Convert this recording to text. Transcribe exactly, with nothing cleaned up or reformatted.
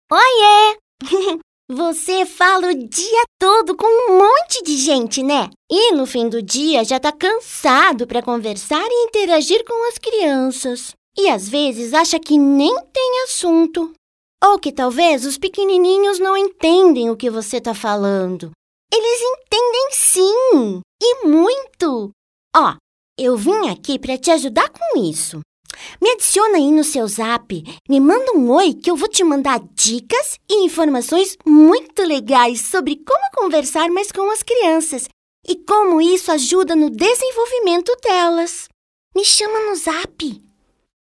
Oiê! Você fala o dia todo com um monte de gente, né? E no fim do dia já tá cansado para conversar e interagir com as crianças. E às vezes acha que nem tem assunto. Ou que talvez os pequenininhos não entendem o que você tá falando. Eles entendem sim! E muito! Ó, eu vim aqui para te ajudar com isso. Me adiciona aí no seu Zap, me manda um oi que eu vou te mandar dicas e informações muito legais sobre como conversar mais com as crianças e como isso ajuda no desenvolvimento delas. Me chama no Zap.